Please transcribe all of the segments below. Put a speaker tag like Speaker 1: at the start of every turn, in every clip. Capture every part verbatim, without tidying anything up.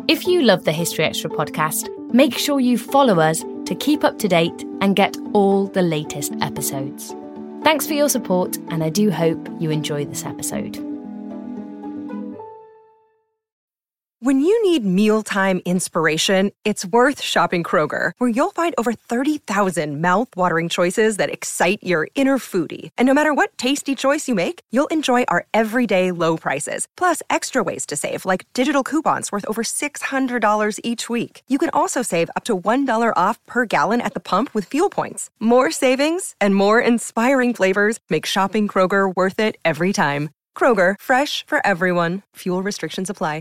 Speaker 1: If you love the History Extra podcast, make sure you follow us to keep up to date and get all the latest episodes. Thanks for your support, and I do hope you enjoy this episode.
Speaker 2: When you need mealtime inspiration, it's worth shopping Kroger, where you'll find over thirty thousand mouth-watering choices that excite your inner foodie. And no matter what tasty choice you make, you'll enjoy our everyday low prices, plus extra ways to save, like digital coupons worth over six hundred dollars each week. You can also save up to one dollar off per gallon at the pump with fuel points. More savings and more inspiring flavors make shopping Kroger worth it every time. Kroger, fresh for everyone. Fuel restrictions apply.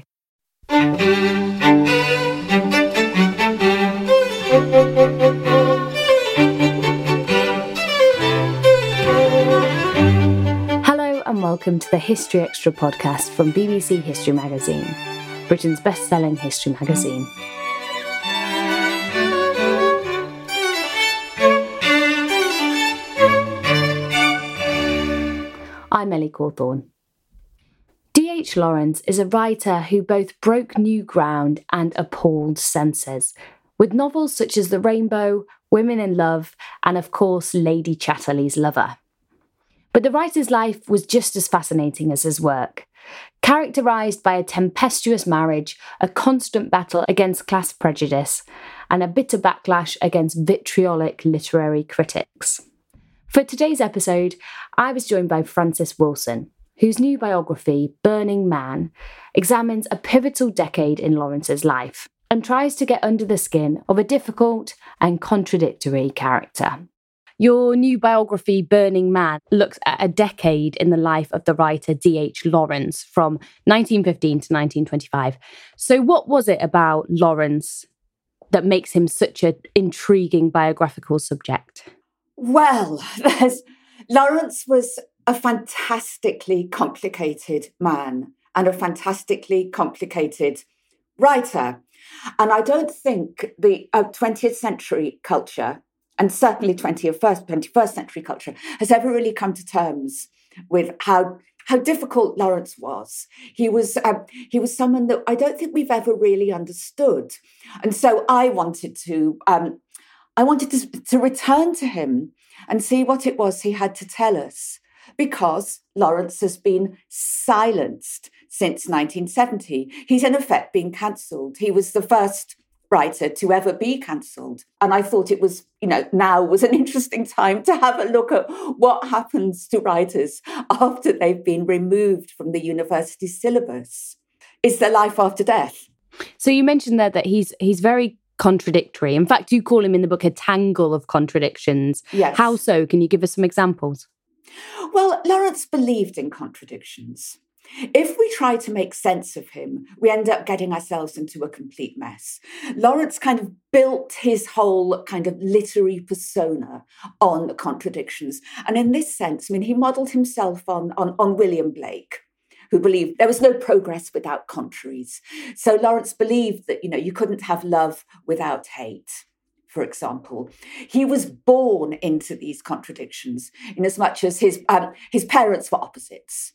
Speaker 1: Hello and welcome to the History Extra podcast from B B C History Magazine, Britain's best-selling history magazine. I'm Ellie Cawthorne. D H Lawrence is a writer who both broke new ground and appalled censors, with novels such as The Rainbow, Women in Love, and of course Lady Chatterley's Lover. But the writer's life was just as fascinating as his work, characterised by a tempestuous marriage, a constant battle against class prejudice, and a bitter backlash against vitriolic literary critics. For today's episode, I was joined by Frances Wilson, whose new biography, Burning Man, examines a pivotal decade in Lawrence's life and tries to get under the skin of a difficult and contradictory character. Your new biography, Burning Man, looks at a decade in the life of the writer D H Lawrence from nineteen fifteen to nineteen twenty-five. So what was it about Lawrence that makes him such an intriguing biographical subject?
Speaker 3: Well, there's, Lawrence was a fantastically complicated man and a fantastically complicated writer. And I don't think the uh, twentieth century culture, and certainly twenty-first, twenty-first century culture, has ever really come to terms with how how difficult Lawrence was. He was uh, he was someone that I don't think we've ever really understood. And so I wanted to um, I wanted to, to return to him and see what it was he had to tell us, because Lawrence has been silenced since nineteen seventy. He's in effect been cancelled. He was the first writer to ever be cancelled. And I thought it was, you know, now was an interesting time to have a look at what happens to writers after they've been removed from the university syllabus. Is there life after death?
Speaker 1: So you mentioned there that he's he's very contradictory. In fact, you call him in the book a tangle of contradictions.
Speaker 3: Yes.
Speaker 1: How so? Can you give us some examples?
Speaker 3: Well, Lawrence believed in contradictions. If we try to make sense of him, we end up getting ourselves into a complete mess. Lawrence kind of built his whole kind of literary persona on contradictions. And in this sense, I mean, he modelled himself on, on, on William Blake, who believed there was no progress without contraries. So Lawrence believed that, you know, you couldn't have love without hate, for example. He was born into these contradictions in as much as his um, his parents were opposites.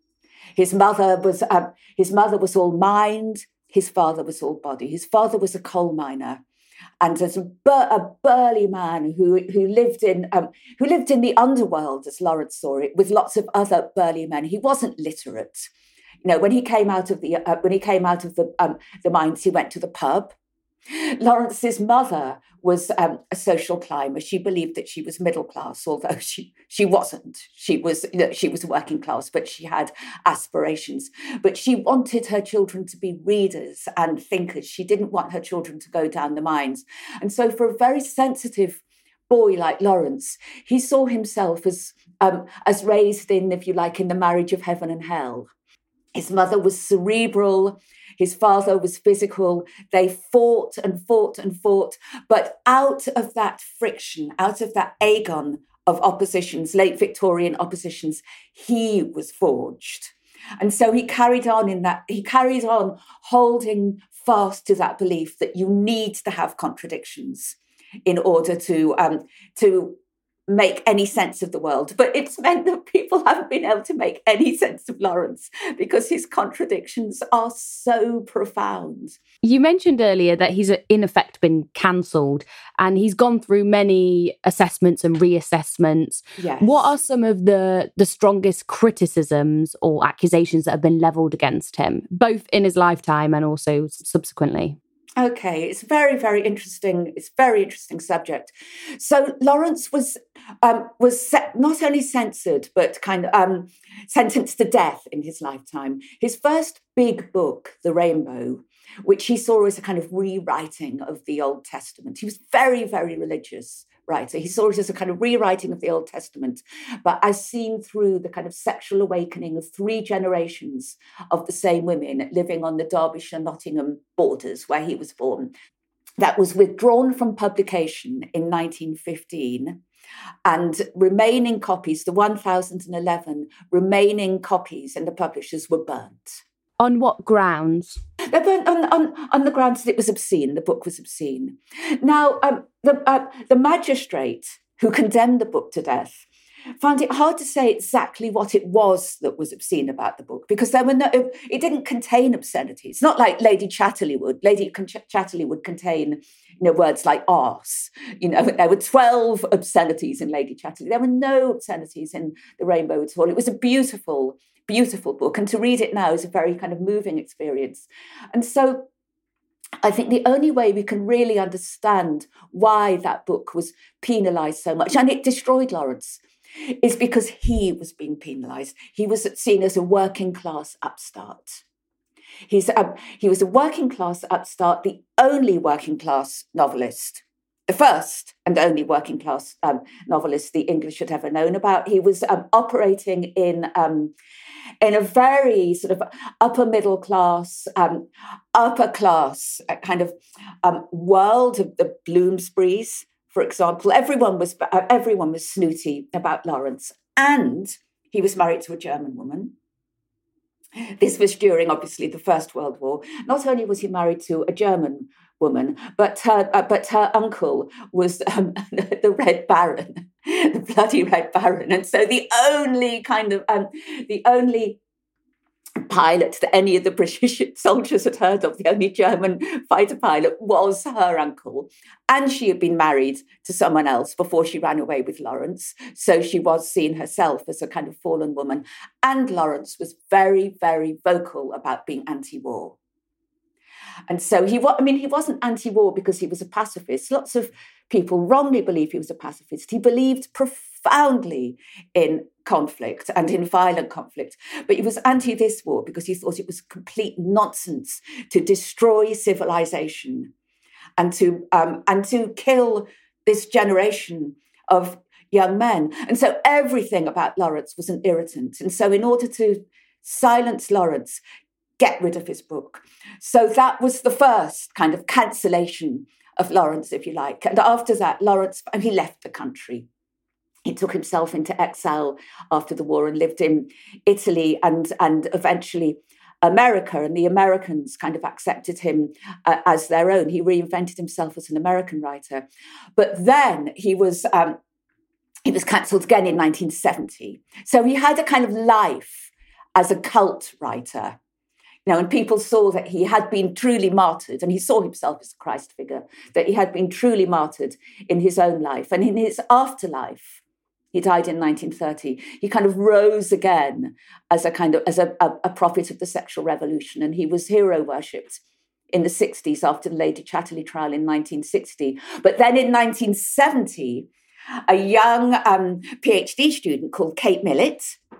Speaker 3: His mother was um, his mother was all mind, his father was all body. His father was a coal miner, and as a, bur- a burly man who who lived in um, who lived in the underworld, as Lawrence saw it, with lots of other burly men. He wasn't literate. You know, when he came out of the uh, when he came out of the um, the mines, he went to the pub. Lawrence's mother was um, a social climber. She believed that she was middle class, although she she wasn't. She was you know, she was working class, but she had aspirations. But she wanted her children to be readers and thinkers. She didn't want her children to go down the mines. And so for a very sensitive boy like Lawrence, he saw himself as um, as raised in, if you like, in the marriage of heaven and hell. His mother was cerebral. His father was physical. They fought and fought and fought. But out of that friction, out of that agon of oppositions, late Victorian oppositions, he was forged. And so he carried on in that, he carried on holding fast to that belief that you need to have contradictions in order to, um, to make any sense of the world. But it's meant that people haven't been able to make any sense of Lawrence because his contradictions are so profound.
Speaker 1: You mentioned earlier that he's in effect been cancelled and he's gone through many assessments and reassessments.
Speaker 3: Yes.
Speaker 1: What are some of the, the strongest criticisms or accusations that have been levelled against him, both in his lifetime and also subsequently?
Speaker 3: Okay, it's very, very interesting. It's a very interesting subject. So Lawrence was um, was set, not only censored, but kind of um, sentenced to death in his lifetime. His first big book, The Rainbow, which he saw as a kind of rewriting of the Old Testament. He was very, very religious writer. He saw it as a kind of rewriting of the Old Testament, but as seen through the kind of sexual awakening of three generations of the same women living on the Derbyshire-Nottingham borders where he was born. That was withdrawn from publication in nineteen fifteen, and remaining copies, the one thousand eleven remaining copies in the publishers, were burnt.
Speaker 1: On what grounds?
Speaker 3: They burnt on, on, on the grounds that it was obscene, the book was obscene. Now, um, the, uh, the magistrate who condemned the book to death found it hard to say exactly what it was that was obscene about the book, because there were no, it, it didn't contain obscenities. It's not like Lady Chatterley would. Lady Chatterley would contain, you know, words like arse. You know, there were twelve obscenities in Lady Chatterley. There were no obscenities in The Rainbow at all. It was a beautiful, beautiful book, and to read it now is a very kind of moving experience. And so I think the only way we can really understand why that book was penalised so much, and it destroyed Lawrence, is because he was being penalised. He was seen as a working class upstart. He's um, he was a working class upstart, the only working class novelist, the first and only working class um, novelist the English had ever known about. He was um, operating in um, in a very sort of upper middle class, um, upper class uh, kind of um, world of the Bloomsburys, for example. Everyone was uh, everyone was snooty about Lawrence, and he was married to a German woman. This was during, obviously, the First World War. Not only was he married to a German woman, but her, uh, but her uncle was um, the Red Baron, the bloody Red Baron. And so the only kind of, um, the only pilot that any of the British soldiers had heard of, the only German fighter pilot, was her uncle. And she had been married to someone else before she ran away with Lawrence. So she was seen herself as a kind of fallen woman. And Lawrence was very, very vocal about being anti-war. And so he was, I mean, he wasn't anti-war because he was a pacifist. Lots of people wrongly believe he was a pacifist. He believed profoundly in conflict and in violent conflict. But he was anti this war because he thought it was complete nonsense to destroy civilization and to um, and to kill this generation of young men. And so everything about Lawrence was an irritant. And so in order to silence Lawrence, get rid of his book. So that was the first kind of cancellation of Lawrence, if you like. And after that, Lawrence, I mean, he left the country. He took himself into exile after the war and lived in Italy and, and eventually America. And the Americans kind of accepted him uh, as their own. He reinvented himself as an American writer. But then he was um, he was cancelled again in nineteen seventy. So he had a kind of life as a cult writer. You know, and people saw that he had been truly martyred, and he saw himself as a Christ figure, that he had been truly martyred in his own life. And in his afterlife, he died in nineteen thirty, he kind of rose again as a kind of, as a, a, a prophet of the sexual revolution. And he was hero worshipped in the sixties after the Lady Chatterley trial in nineteen sixty. But then in nineteen seventy, a young um, PhD student called Kate Millett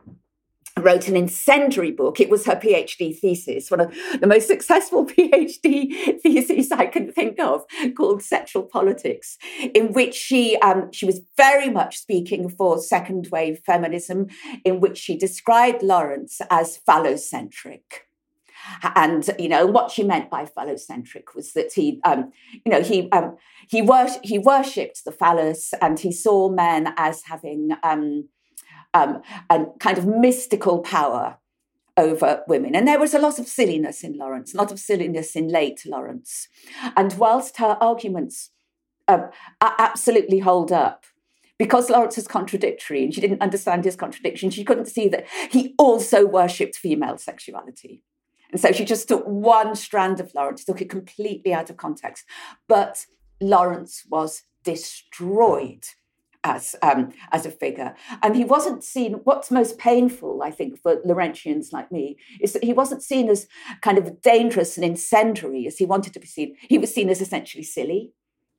Speaker 3: wrote an incendiary book. It was her PhD thesis, one of the most successful PhD theses I can think of, called Sexual Politics, in which she um, she was very much speaking for second wave feminism, in which she described Lawrence as phallocentric. And, you know, what she meant by phallocentric was that he, um, you know, he um, he, wor- he worshipped the phallus, and he saw men as having um, um, a kind of mystical power over women. And there was a lot of silliness in Lawrence, a lot of silliness in late Lawrence. And whilst her arguments uh, absolutely hold up, because Lawrence was contradictory and she didn't understand his contradiction, she couldn't see that he also worshipped female sexuality. And so she just took one strand of Lawrence, took it completely out of context. But Lawrence was destroyed as um, as a figure. And he wasn't seen, what's most painful, I think, for Lawrentians like me, is that he wasn't seen as kind of dangerous and incendiary as he wanted to be seen. He was seen as essentially silly.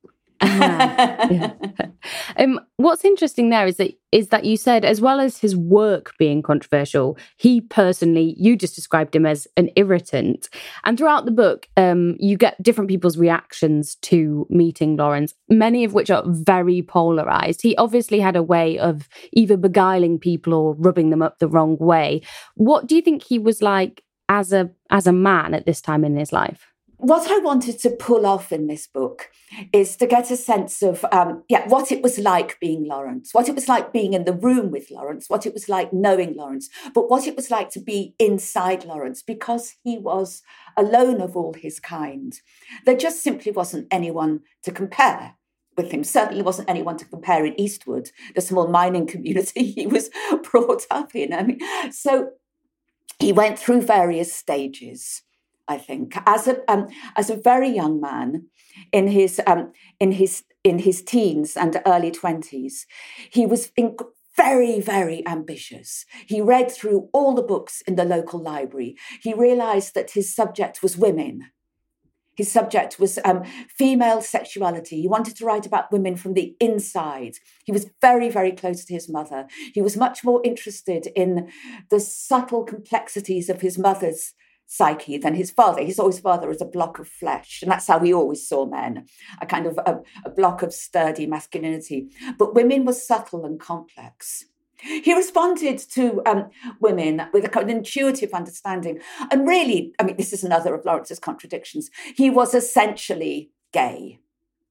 Speaker 1: uh, yeah. um, what's interesting there is that is that you said, as well as his work being controversial, he personally, you just described him as an irritant. And throughout the book, um, you get different people's reactions to meeting Lawrence, many of which are very polarized. He obviously had a way of either beguiling people or rubbing them up the wrong way. What do you think he was like as a as a man at this time in his life?
Speaker 3: What I wanted to pull off in this book is to get a sense of, um, yeah, what it was like being Lawrence, what it was like being in the room with Lawrence, what it was like knowing Lawrence, but what it was like to be inside Lawrence, because he was alone of all his kind. There just simply wasn't anyone to compare with him. Certainly wasn't anyone to compare in Eastwood, the small mining community he was brought up in. I mean, so he went through various stages. I think, as a um, as a very young man, in his um, in his in his teens and early twenties, he was in, very very ambitious. He read through all the books in the local library. He realised that his subject was women. His subject was um, female sexuality. He wanted to write about women from the inside. He was very, very close to his mother. He was much more interested in the subtle complexities of his mother's psyche than his father. He saw his father as a block of flesh, and that's how he always saw men, a kind of a, a block of sturdy masculinity. But women were subtle and complex. He responded to um, women with a kind of intuitive understanding. And really, I mean, this is another of Lawrence's contradictions. He was essentially gay.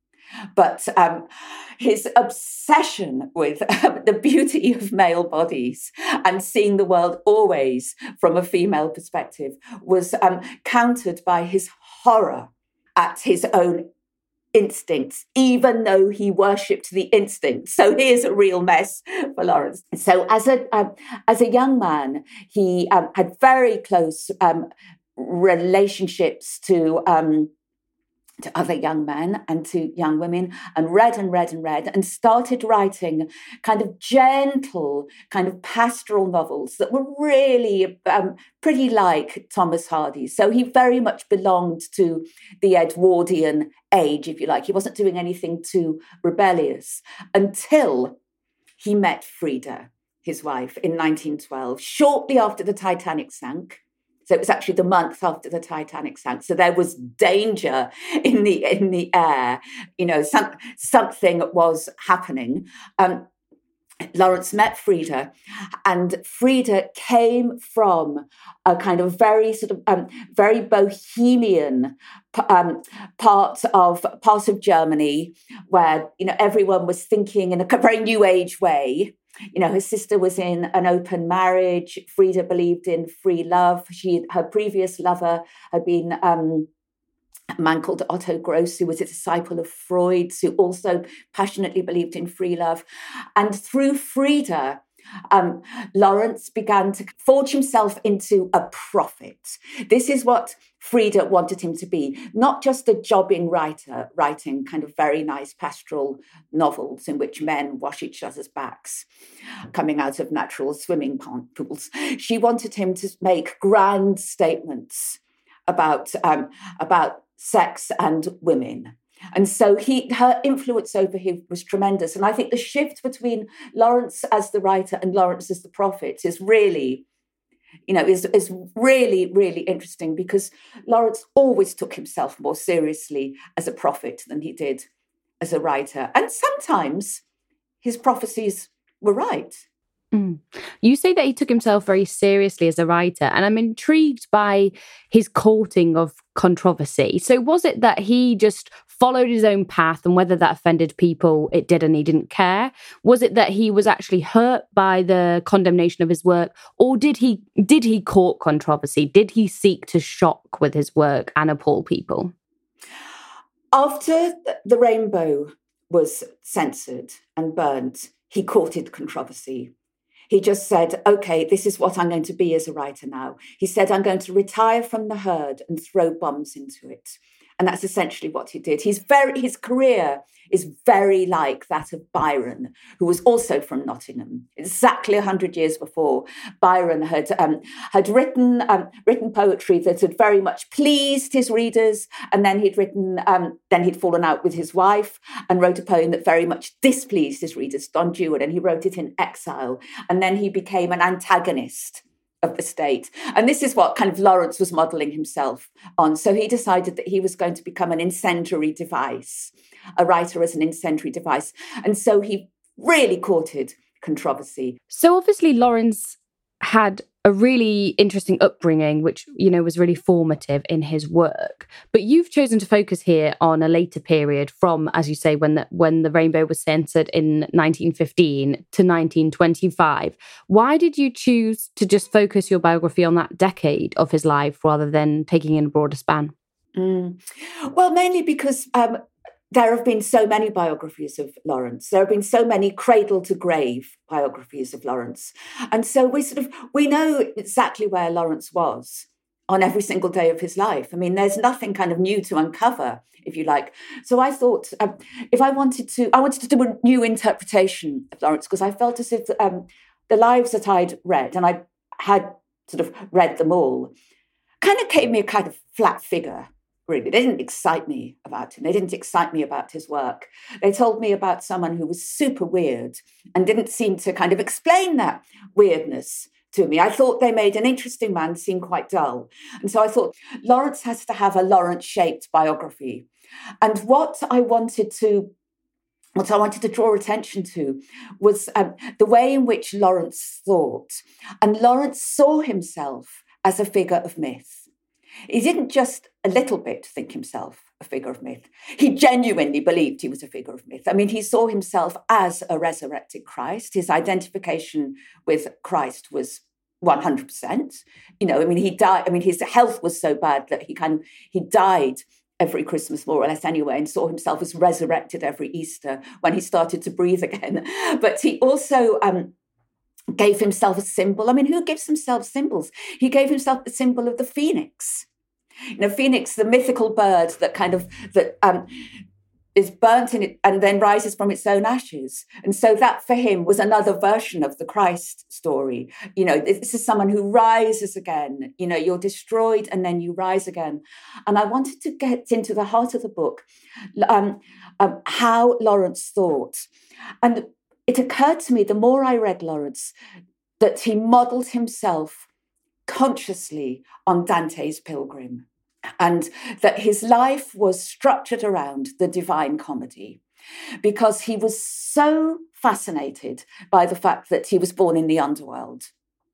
Speaker 3: But um, his obsession with um, the beauty of male bodies and seeing the world always from a female perspective was um, countered by his horror at his own instincts, even though he worshipped the instinct. So here's a real mess for Lawrence. So as a um, as a young man, he um, had very close um, relationships to um, to other young men and to young women, and read and read and read, and started writing kind of gentle, kind of pastoral novels that were really um, pretty like Thomas Hardy's. So he very much belonged to the Edwardian age, if you like. He wasn't doing anything too rebellious until he met Frida, his wife, in nineteen twelve, shortly after the Titanic sank. So it was actually the month after the Titanic sank. So there was danger in the in the air. You know, some, something was happening. Um, Lawrence met Frida, and Frida came from a kind of very sort of um, very bohemian um, part of part of Germany, where you know everyone was thinking in a very new age way. You know, her sister was in an open marriage. Frida believed in free love. She, her previous lover had been um, a man called Otto Gross, who was a disciple of Freud's, who also passionately believed in free love. And through Frida, um, Lawrence began to forge himself into a prophet. This is what Frida wanted him to be, not just a jobbing writer, writing kind of very nice pastoral novels in which men wash each other's backs, coming out of natural swimming pools. She wanted him to make grand statements about, um, about sex and women. And so he, her influence over him was tremendous. And I think the shift between Lawrence as the writer and Lawrence as the prophet is really, you know, is, is really, really interesting, because Lawrence always took himself more seriously as a prophet than he did as a writer. And sometimes his prophecies were right.
Speaker 1: Mm. You say that he took himself very seriously as a writer, and I'm intrigued by his courting of controversy. So was it that he just followed his own path, and whether that offended people, it did, and he didn't care? Was it that he was actually hurt by the condemnation of his work, or did he did he court controversy? Did he seek to shock with his work and appall people?
Speaker 3: After The Rainbow was censored and burnt, he courted controversy. He just said, okay, this is what I'm going to be as a writer now. He said, I'm going to retire from the herd and throw bombs into it. And that's essentially what he did. He's very, his career is very like that of Byron, who was also from Nottingham. Exactly one hundred years before, Byron had um, had written um, written poetry that had very much pleased his readers, and then he'd written, um, then he'd fallen out with his wife and wrote a poem that very much displeased his readers, Don Juan, and he wrote it in exile. And then he became an antagonist of the state. And this is what kind of Lawrence was modelling himself on. So he decided that he was going to become an incendiary device, a writer as an incendiary device. And so he really courted controversy.
Speaker 1: So obviously Lawrence had a really interesting upbringing, which, you know, was really formative in his work. But you've chosen to focus here on a later period from, as you say, when the, when the Rainbow was censored in nineteen fifteen to nineteen twenty-five. Why did you choose to just focus your biography on that decade of his life rather than taking in a broader span?
Speaker 3: Mm. Well, mainly because um, there have been so many biographies of Lawrence. There have been so many cradle to grave biographies of Lawrence. And so we sort of, we know exactly where Lawrence was on every single day of his life. I mean, there's nothing kind of new to uncover, if you like. So I thought um, if I wanted to, I wanted to do a new interpretation of Lawrence, because I felt as if um, the lives that I'd read, and I had sort of read them all, kind of gave me a kind of flat figure. Really, they didn't excite me about him. They didn't excite me about his work. They told me about someone who was super weird and didn't seem to kind of explain that weirdness to me. I thought they made an interesting man seem quite dull. And so I thought Lawrence has to have a Lawrence-shaped biography. And what I wanted to What I wanted to draw attention to was um, the way in which Lawrence thought. And Lawrence saw himself as a figure of myth. He didn't just a little bit think himself a figure of myth. He genuinely believed he was a figure of myth. I mean, he saw himself as a resurrected Christ. His identification with Christ was one hundred percent. You know, I mean, he died. I mean, his health was so bad that he kind of, he died every Christmas, more or less anyway, and saw himself as resurrected every Easter when he started to breathe again. But he also um, gave himself a symbol. I mean, who gives himself symbols? He gave himself the symbol of the phoenix. You know, phoenix, the mythical bird that kind of, that um, is burnt in it and then rises from its own ashes. And so that for him was another version of the Christ story. You know, this is someone who rises again. You know, you're destroyed and then you rise again. And I wanted to get into the heart of the book, um, um, how Lawrence thought. And it occurred to me, the more I read Lawrence, that he modelled himself consciously on Dante's Pilgrim, and that his life was structured around the Divine Comedy, because he was so fascinated by the fact that he was born in the underworld,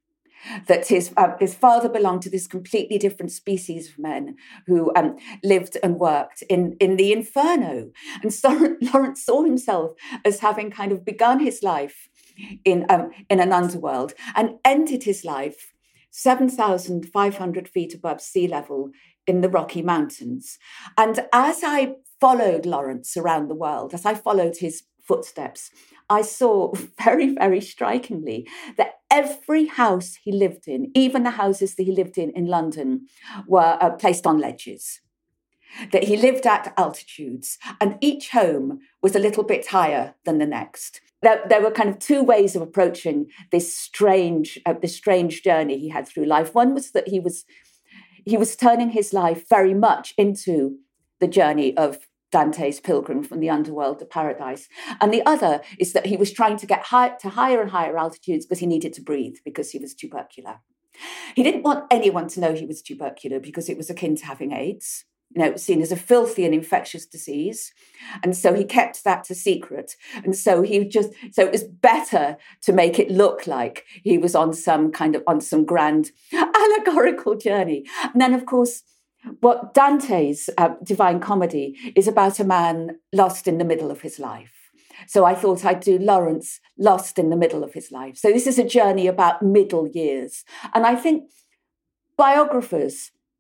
Speaker 3: that his uh, his father belonged to this completely different species of men who um, lived and worked in, in the inferno. And so Lawrence saw himself as having kind of begun his life in um, in an underworld and ended his life seven thousand five hundred feet above sea level in the Rocky Mountains. And as I followed Lawrence around the world, as I followed his footsteps, I saw very, very strikingly that every house he lived in, even the houses that he lived in in London, were uh, placed on ledges, that he lived at altitudes, and each home was a little bit higher than the next. There, there were kind of two ways of approaching this strange, uh, this strange journey he had through life. One was that he was he was turning his life very much into the journey of Dante's Pilgrim from the underworld to paradise. And the other is that he was trying to get high, to higher and higher altitudes because he needed to breathe, because he was tubercular. He didn't want anyone to know he was tubercular because it was akin to having AIDS. You know, it was seen as a filthy and infectious disease. And so he kept that a secret. And so he just, so it was better to make it look like he was on some kind of, on some grand allegorical journey. And then, of course, what Dante's uh, Divine Comedy is about a man lost in the middle of his life. So I thought I'd do Lawrence lost in the middle of his life. So this is a journey about middle years. And I think biographers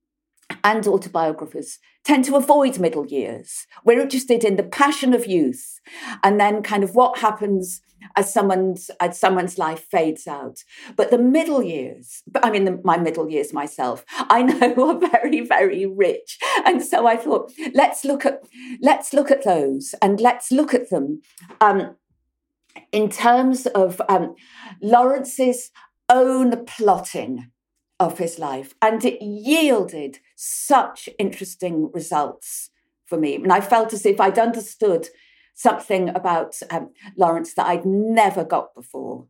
Speaker 3: and autobiographers tend to avoid middle years. We're interested in the passion of youth and then kind of what happens as someone's as someone's life fades out. But the middle years, I mean, the, my middle years myself, I know are very, very rich. And so I thought, let's look at let's look at those and let's look at them um, in terms of um, Lawrence's own plotting of his life. And it yielded such interesting results for me. And I felt as if I'd understood something about um, Lawrence that I'd never got before.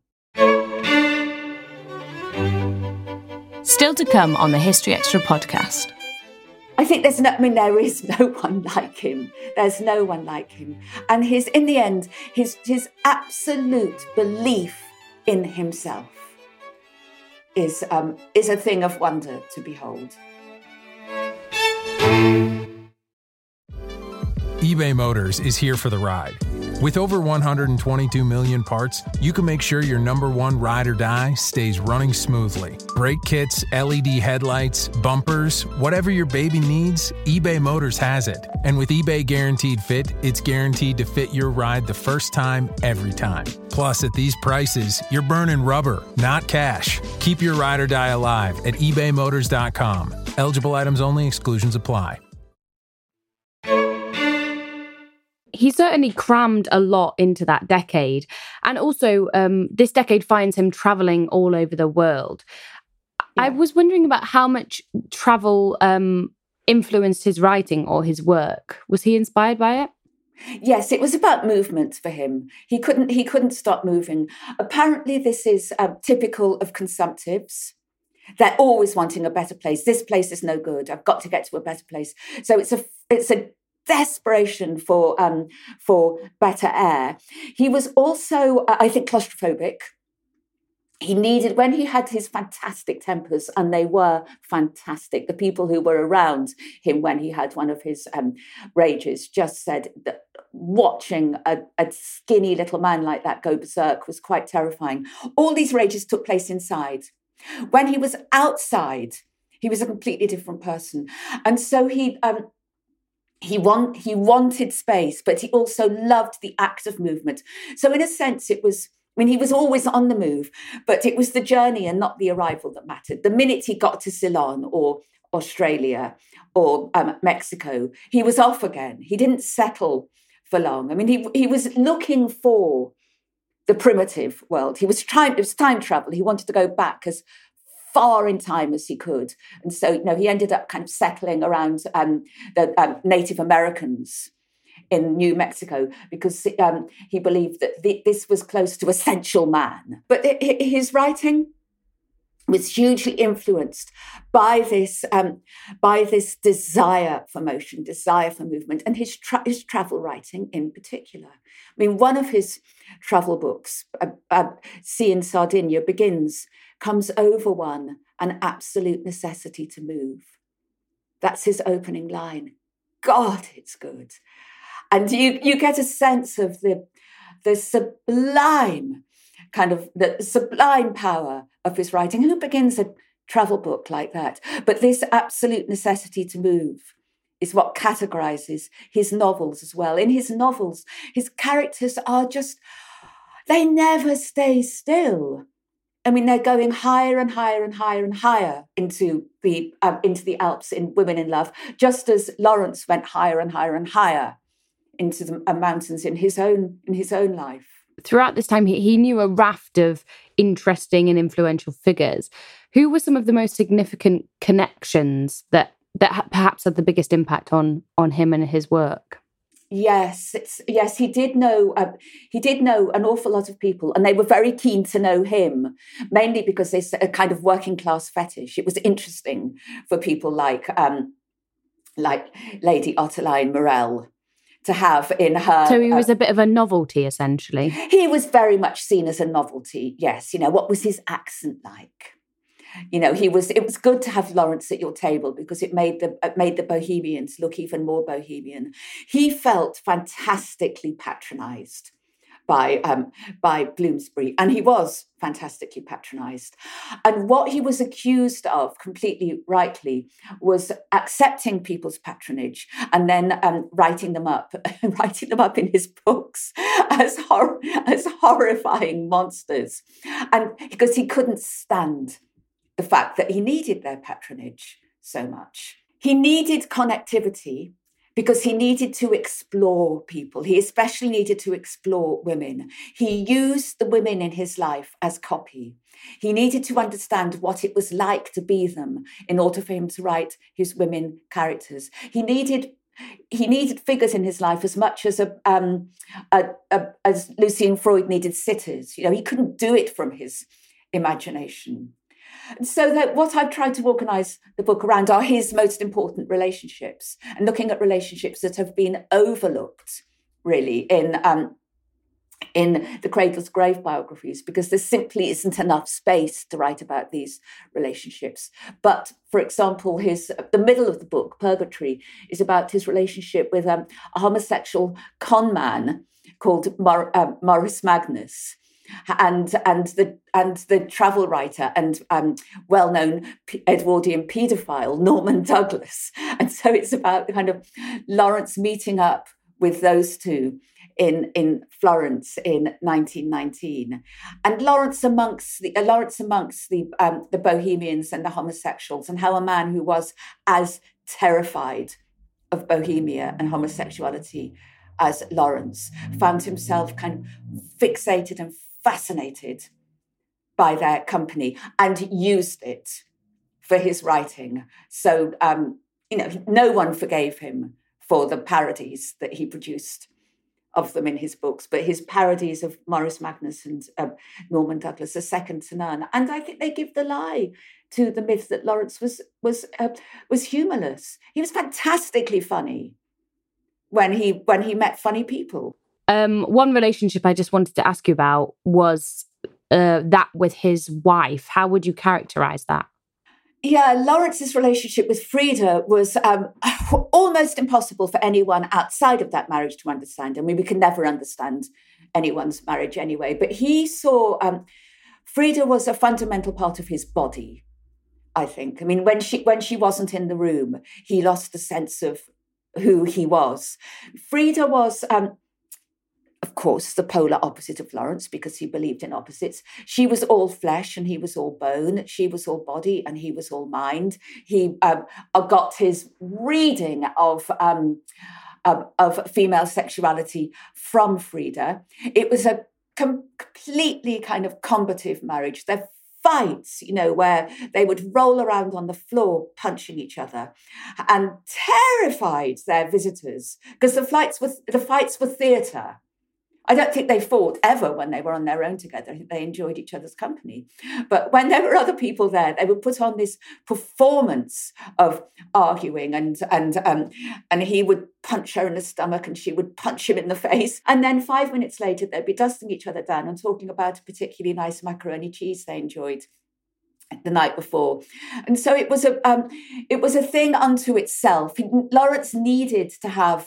Speaker 1: Still to come on the History Extra podcast.
Speaker 3: I think there's no, I mean, there is no one like him. There's no one like him. And his, in the end, his, his absolute belief in himself is, um, is a thing of wonder to behold.
Speaker 4: eBay Motors is here for the ride. With over one hundred twenty-two million parts, you can make sure your number one ride or die stays running smoothly. Brake kits, L E D headlights, bumpers, whatever your baby needs, eBay Motors has it. And with eBay Guaranteed Fit, it's guaranteed to fit your ride the first time, every time. Plus, at these prices, you're burning rubber, not cash. Keep your ride or die alive at ebay motors dot com. Eligible items only. Exclusions apply.
Speaker 1: He certainly crammed a lot into that decade. And also, um, this decade finds him travelling all over the world. Yeah. I was wondering about how much travel um, influenced his writing or his work. Was he inspired by it?
Speaker 3: Yes, it was about movement for him. He couldn't, he couldn't stop moving. Apparently, this is uh, typical of consumptives. They're always wanting a better place. This place is no good. I've got to get to a better place. So it's a, it's a, desperation for um, for better air. He was also, uh, I think, claustrophobic. He needed, when he had his fantastic tempers, and they were fantastic, the people who were around him when he had one of his um, rages just said that watching a, a skinny little man like that go berserk was quite terrifying. All these rages took place inside. When he was outside, he was a completely different person. And so he... Um, He want, he wanted space, but he also loved the act of movement. So in a sense, it was, I mean, he was always on the move, but it was the journey and not the arrival that mattered. The minute he got to Ceylon or Australia or um, Mexico, he was off again. He didn't settle for long. I mean, he he was looking for the primitive world. He was trying, it was time travel. He wanted to go back as far in time as he could. And so, you know, he ended up kind of settling around um, the um, Native Americans in New Mexico because um, he believed that the, this was close to essential man. But it, it, his writing was hugely influenced by this um, by this desire for motion, desire for movement, and his, tra- his travel writing in particular. I mean, one of his travel books, uh, uh, Sea in Sardinia, begins, comes over one an absolute necessity to move. That's his opening line. God, it's good. And you, you get a sense of the, the sublime kind of the sublime power of his writing. Who begins a travel book like that? But this absolute necessity to move is what categorizes his novels as well. In his novels, his characters are just, they never stay still. I mean, they're going higher and higher and higher and higher into the um, into the Alps in Women in Love, just as Lawrence went higher and higher and higher into the uh, mountains in his own in his own life.
Speaker 1: Throughout this time, he, he knew a raft of interesting and influential figures. Who were some of the most significant connections that that perhaps had the biggest impact on on him and his work?
Speaker 3: Yes, it's, yes, he did know. Uh, he did know an awful lot of people, and they were very keen to know him, mainly because there's a kind of working class fetish. It was interesting for people like um, like Lady Ottoline Morell to have in her.
Speaker 1: So he was
Speaker 3: uh,
Speaker 1: a bit of a novelty, essentially.
Speaker 3: He was very much seen as a novelty. Yes, you know, what was his accent like? You know, he was. It was good to have Lawrence at your table because it made the it made the Bohemians look even more bohemian. He felt fantastically patronised by um, by Bloomsbury, and he was fantastically patronised. And what he was accused of, completely rightly, was accepting people's patronage and then um, writing them up, writing them up in his books as hor- as horrifying monsters, and because he couldn't stand the fact that he needed their patronage so much. He needed connectivity because he needed to explore people. He especially needed to explore women. He used the women in his life as copy. He needed to understand what it was like to be them in order for him to write his women characters. He needed he needed figures in his life as much as a, um, a, a as Lucian Freud needed sitters. You know, he couldn't do it from his imagination. So that what I've tried to organise the book around are his most important relationships, and looking at relationships that have been overlooked, really, in um, in the Cradle to Grave biographies, because there simply isn't enough space to write about these relationships. But, for example, his the middle of the book, Purgatory, is about his relationship with um, a homosexual con man called Mar- uh, Maurice Magnus. And and the and the travel writer and um, well-known P- Edwardian paedophile Norman Douglas, and so it's about kind of Lawrence meeting up with those two in in Florence in nineteen nineteen, and Lawrence amongst the uh, Lawrence amongst the um, the Bohemians and the homosexuals, and how a man who was as terrified of Bohemia and homosexuality as Lawrence found himself kind of fixated and fascinated by their company and used it for his writing. So, um, you know, no one forgave him for the parodies that he produced of them in his books, but his parodies of Maurice Magnus and uh, Norman Douglas are second to none. And I think they give the lie to the myth that Lawrence was was uh, was humorless. He was fantastically funny when he when he met funny people.
Speaker 1: Um, one relationship I just wanted to ask you about was uh, that with his wife. How would you characterise that?
Speaker 3: Yeah, Lawrence's relationship with Frida was um, almost impossible for anyone outside of that marriage to understand. I mean, we can never understand anyone's marriage anyway. But he saw um, Frida was a fundamental part of his body, I think. I mean, when she when she wasn't in the room, he lost a sense of who he was. Frida was... Um, Of course, the polar opposite of Lawrence, because he believed in opposites. She was all flesh and he was all bone. She was all body and he was all mind. He um, got his reading of, um, of, of female sexuality from Frida. It was a com- completely kind of combative marriage. Their fights, you know, where they would roll around on the floor punching each other, and terrified their visitors because the fights were the fights were theatre. I don't think they fought ever when they were on their own together. I think they enjoyed each other's company. But when there were other people there, they would put on this performance of arguing, and and um, and he would punch her in the stomach and she would punch him in the face. And then five minutes later, they'd be dusting each other down and talking about a particularly nice macaroni cheese they enjoyed the night before. And so it was a um, it was a thing unto itself. Lawrence needed to have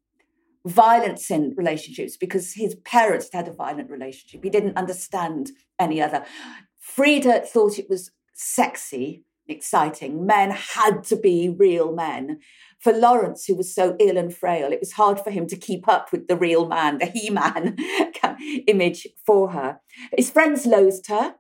Speaker 3: violence in relationships because his parents had a violent relationship. He didn't understand any other. Frida thought it was sexy, exciting. Men had to be real men. For Lawrence, who was so ill and frail, it was hard for him to keep up with the real man, the he-man image for her. His friends loathed her.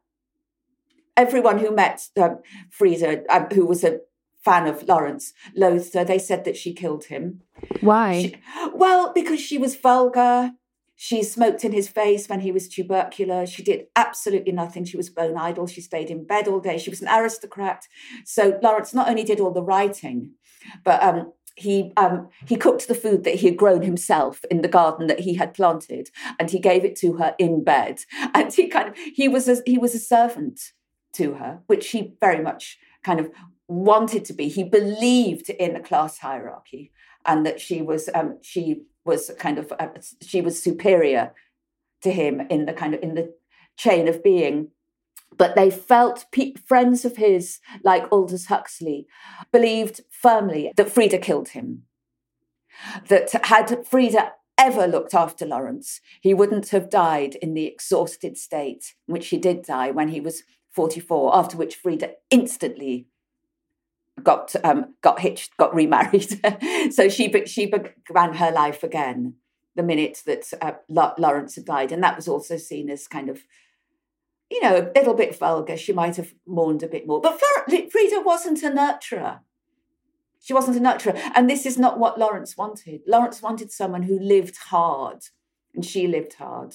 Speaker 3: Everyone who met uh, Frida, uh, who was a fan of Lawrence, loathed her. They said that she killed him.
Speaker 1: Why?
Speaker 3: She, well, because she was vulgar. She smoked in his face when he was tubercular. She did absolutely nothing. She was bone idle. She stayed in bed all day. She was an aristocrat. So Lawrence not only did all the writing, but um, he um, he cooked the food that he had grown himself in the garden that he had planted, and he gave it to her in bed. And he kind of he was a, he was a servant to her, which she very much kind of wanted to be. He believed in a class hierarchy, and that she was um, she was kind of uh, she was superior to him in the kind of in the chain of being. But they felt pe- friends of his, like Aldous Huxley, believed firmly that Frida killed him. That had Frida ever looked after Lawrence, he wouldn't have died in the exhausted state in which he did die when he was forty-four, after which Frida instantly got um, got hitched, got remarried. So she she began her life again the minute that uh, Lawrence had died. And that was also seen as kind of, you know, a little bit vulgar. She might have mourned a bit more. But Frida wasn't a nurturer. She wasn't a nurturer. And this is not what Lawrence wanted. Lawrence wanted someone who lived hard, and she lived hard.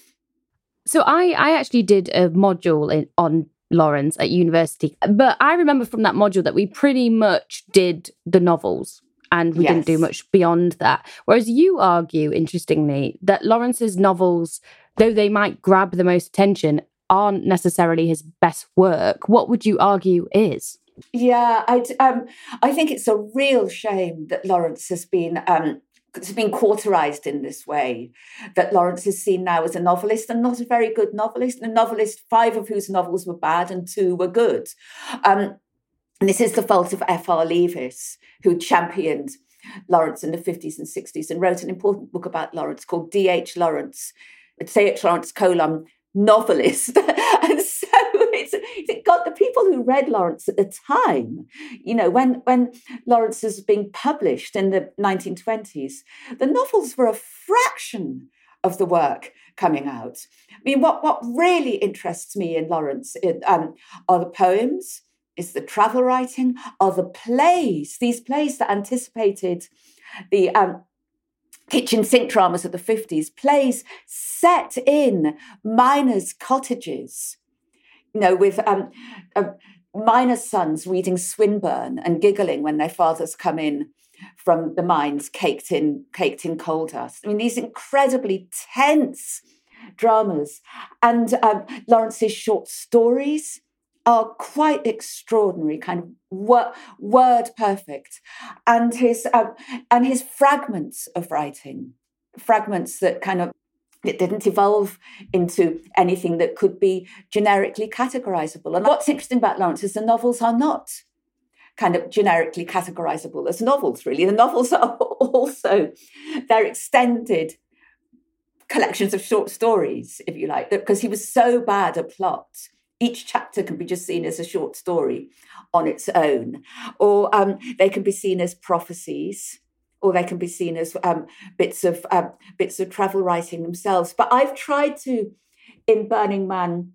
Speaker 1: So I, I actually did a module in, on Lawrence at university. But I remember from that module that we pretty much did the novels and we yes. didn't do much beyond that. Whereas you argue, interestingly, that Lawrence's novels, though they might grab the most attention, aren't necessarily his best work. What would you argue is?
Speaker 3: Yeah, I um, I think it's a real shame that Lawrence has been um, has been cauterized in this way. That Lawrence is seen now as a novelist and not a very good novelist. A novelist, five of whose novels were bad and two were good. Um, and this is the fault of F R Leavis, who championed Lawrence in the fifties and sixties and wrote an important book about Lawrence called D H Lawrence, D H Lawrence colon novelist. And so it's, it got the people who read Lawrence at the time, you know, when, when Lawrence was being published in the nineteen twenties, the novels were a fraction of the work coming out. I mean, what, what really interests me in Lawrence it, um, are the poems, is the travel writing, are the plays, these plays that anticipated the um, kitchen sink dramas of the fifties, plays set in miners' cottages, you know, with um, uh, miners' sons reading Swinburne and giggling when their fathers come in from the mines caked in caked in coal dust. I mean, these incredibly tense dramas. And um, Lawrence's short stories are quite extraordinary, kind of wor- word perfect, and his uh, and his fragments of writing, fragments that kind of it didn't evolve into anything that could be generically categorizable. And what's interesting about Lawrence is the novels are not kind of generically categorizable as novels. Really, the novels are also they're extended collections of short stories, if you like, because he was so bad at plot. Each chapter can be just seen as a short story on its own, or um, they can be seen as prophecies, or they can be seen as um, bits of um, bits of travel writing themselves. But I've tried to, in Burning Man,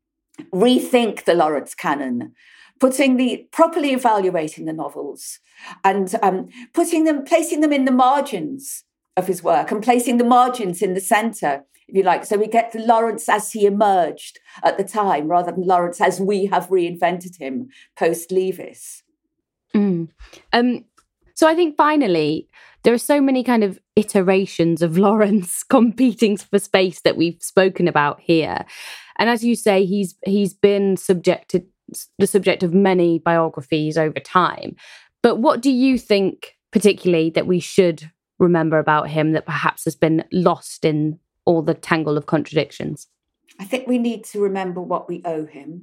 Speaker 3: rethink the Lawrence canon, putting the properly evaluating the novels and um, putting them, placing them in the margins of his work and placing the margins in the centre, if you like. So we get to Lawrence as he emerged at the time, rather than Lawrence as we have reinvented him post-Leavis.
Speaker 1: Mm. Um, so I think finally, there are so many kind of iterations of Lawrence competing for space that we've spoken about here. And as you say, he's he's been subjected the subject of many biographies over time. But what do you think, particularly, that we should remember about him that perhaps has been lost in all the tangle of contradictions?
Speaker 3: I think we need to remember what we owe him.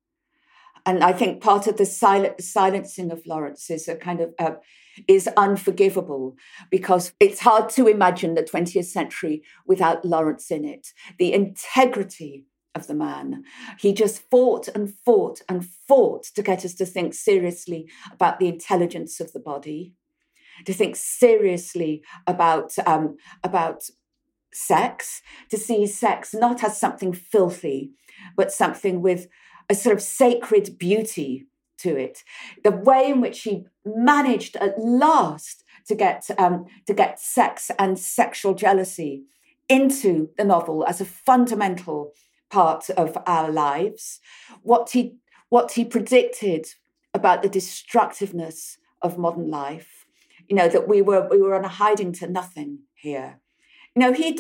Speaker 3: And I think part of the silent, silencing of Lawrence is a kind of uh, is unforgivable, because it's hard to imagine the twentieth century without Lawrence in it. The integrity of the man. He just fought and fought and fought to get us to think seriously about the intelligence of the body, to think seriously about um, about sex, to see sex not as something filthy, but something with a sort of sacred beauty to it. The way in which he managed at last to get um, to get sex and sexual jealousy into the novel as a fundamental part of our lives. What he what he predicted about the destructiveness of modern life. You know, that we were we were on a hiding to nothing here. You know, he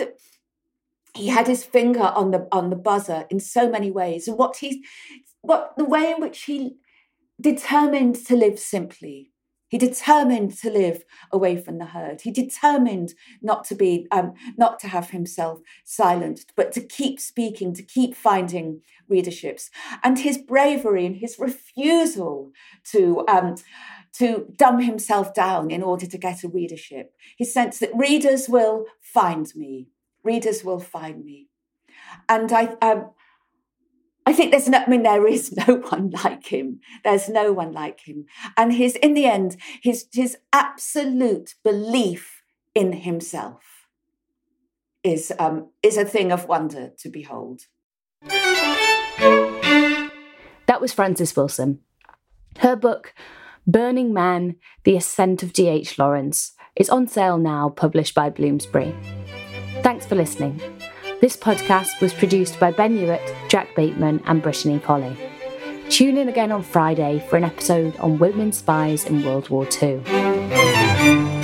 Speaker 3: he had his finger on the on the buzzer in so many ways, and what he what the way in which he determined to live simply. He determined to live away from the herd. He determined not to be, um, not to have himself silenced, but to keep speaking, to keep finding readerships. And his bravery and his refusal to um, to dumb himself down in order to get a readership. His sense that readers will find me. Readers will find me. And I um, I think there's no, I mean, there is no one like him. There's no one like him. And his, in the end, his, his absolute belief in himself is, um, is a thing of wonder to behold.
Speaker 1: That was Frances Wilson. Her book, Burning Man, The Ascent of D H Lawrence, is on sale now, published by Bloomsbury. Thanks for listening. This podcast was produced by Ben Hewitt, Jack Bateman and Brittany Colley. Tune in again on Friday for an episode on women spies in World War Two.